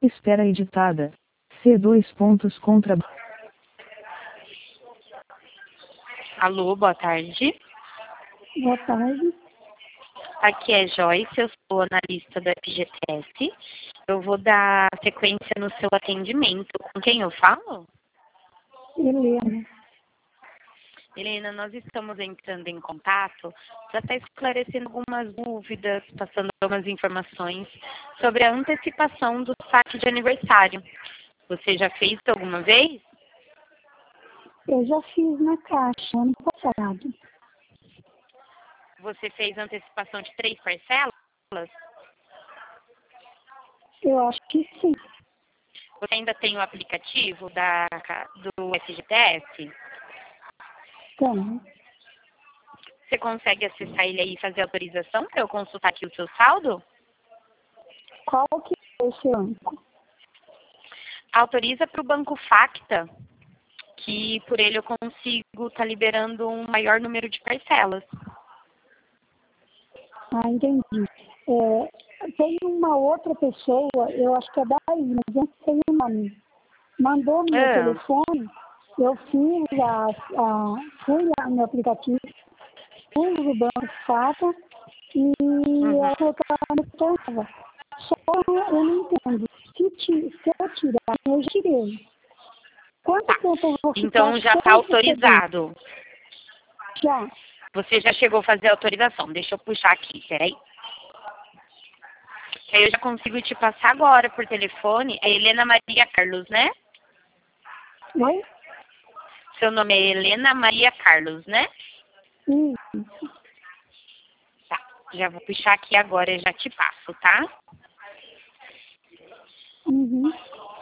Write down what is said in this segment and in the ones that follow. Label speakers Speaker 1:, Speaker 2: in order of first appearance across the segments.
Speaker 1: Espera editada. C2 pontos contra.
Speaker 2: Alô, boa tarde.
Speaker 3: Boa tarde.
Speaker 2: Aqui é Joyce, eu sou analista do FGTS. Eu vou dar sequência no seu atendimento. Com quem eu falo?
Speaker 3: Helena.
Speaker 2: Helena, nós estamos entrando em contato para estar esclarecendo algumas dúvidas, passando algumas informações sobre a antecipação do saque de aniversário. Você já fez isso alguma vez?
Speaker 3: Eu já fiz na Caixa ano passado.
Speaker 2: Você fez antecipação de 3 parcelas?
Speaker 3: Eu acho que sim.
Speaker 2: Você ainda tem o aplicativo do FGTS?
Speaker 3: Tem.
Speaker 2: Você consegue acessar ele aí e fazer autorização para eu consultar aqui o seu saldo?
Speaker 3: Qual que é esse banco?
Speaker 2: Autoriza para o Banco Facta, que por ele eu consigo estar liberando um maior número de parcelas.
Speaker 3: Ah, entendi. Tem uma outra pessoa, eu acho que é daí, mas eu não sei o nome. Mandou no meu telefone, eu fui lá no aplicativo, fui no Banco Fata e ela falou que ela me tornava. Só eu não entendo. Se eu tirar, eu tirei. Quanto tempo eu vou ficar?
Speaker 2: Então já está autorizado.
Speaker 3: Já.
Speaker 2: Você já chegou a fazer a autorização. Deixa eu puxar aqui, peraí. Aí eu já consigo te passar agora por telefone. É Helena Maria Carlos, né?
Speaker 3: Oi?
Speaker 2: Seu nome é Helena Maria Carlos, né?
Speaker 3: Isso.
Speaker 2: Tá. Já vou puxar aqui agora e já te passo, tá?
Speaker 3: Uhum.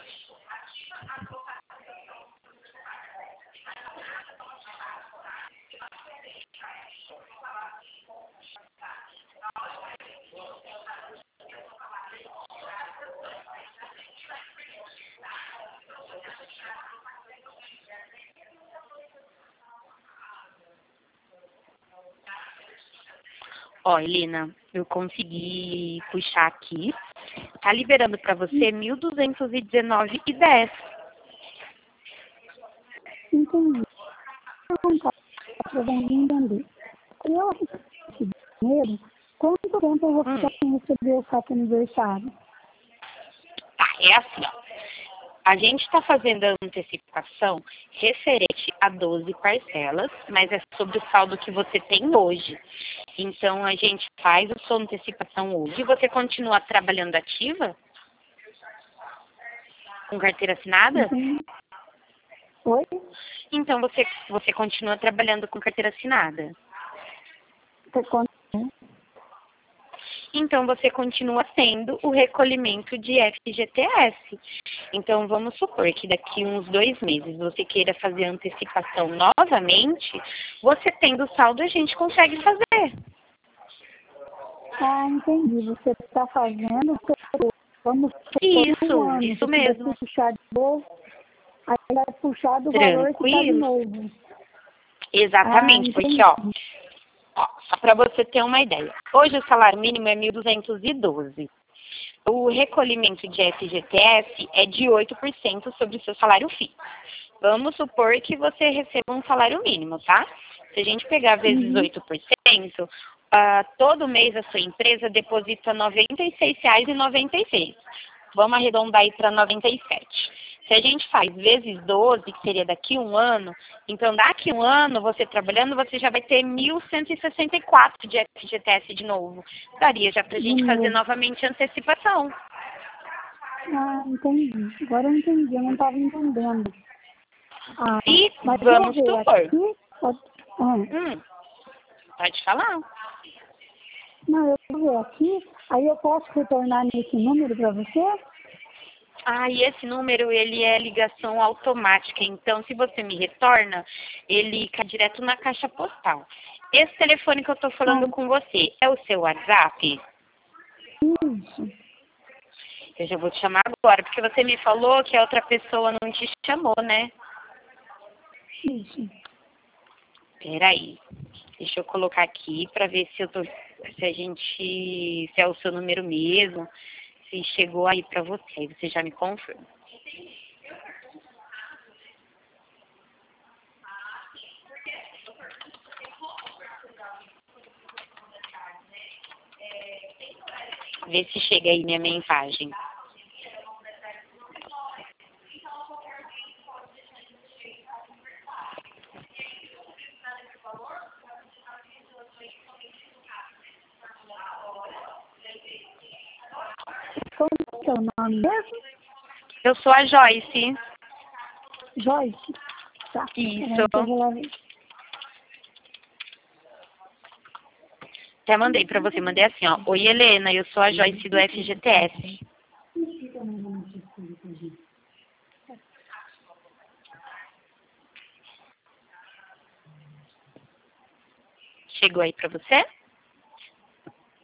Speaker 2: Ó, Helena, eu consegui puxar aqui. Tá liberando para você 1.219,10.
Speaker 3: Entendi. Para entender. Eu recebi dinheiro, quanto tempo eu vou ficar sem receber o saque aniversário?
Speaker 2: Tá, é assim, ó. A gente está fazendo a antecipação referente a 12 parcelas, mas é sobre o saldo que você tem hoje. Então, a gente faz a sua antecipação hoje. Você continua trabalhando ativa? Com carteira assinada?
Speaker 3: Entendi. Oi?
Speaker 2: Então, você continua trabalhando com carteira assinada. Então, você continua tendo o recolhimento de FGTS. Então, vamos supor que daqui uns 2 meses você queira fazer a antecipação novamente, você tendo o saldo, a gente consegue fazer.
Speaker 3: Ah, entendi. Você está fazendo, vamos
Speaker 2: Isso mesmo.
Speaker 3: Puxar de novo, aí vai puxar do valor que está de novo.
Speaker 2: Exatamente, porque, ó, só para você ter uma ideia. Hoje o salário mínimo é 1.212. O recolhimento de FGTS é de 8% sobre o seu salário fixo. Vamos supor que você receba um salário mínimo, tá? Se a gente pegar vezes 8%, todo mês a sua empresa deposita R$ 96,96. Vamos arredondar aí para 97. Se a gente faz vezes 12, que seria daqui a um ano, então daqui a um ano, você trabalhando, você já vai ter 1.164 de FGTS de novo. Daria já para a gente fazer novamente a antecipação.
Speaker 3: Ah, entendi. Agora eu entendi, eu não estava entendendo.
Speaker 2: E vamos supor. Pode falar.
Speaker 3: Não, eu vou ver aqui, aí eu posso retornar nesse número para você?
Speaker 2: E esse número, ele é ligação automática. Então, se você me retorna, ele cai direto na caixa postal. Esse telefone que eu estou falando com você é o seu WhatsApp?
Speaker 3: Isso.
Speaker 2: Eu já vou te chamar agora, porque você me falou que a outra pessoa não te chamou, né?
Speaker 3: Isso.
Speaker 2: Peraí. Deixa eu colocar aqui para ver se é o seu número mesmo. se chegou aí para você. Aí você já me confirma. Vê se chega aí minha mensagem.
Speaker 3: Como é seu nome mesmo?
Speaker 2: Eu sou a Joyce.
Speaker 3: Joyce? Tá.
Speaker 2: Isso.
Speaker 3: Eu vou lá ver.
Speaker 2: Até mandei pra você, mandei assim, ó. Oi, Helena, eu sou a Joyce do FGTS. Chegou aí pra você?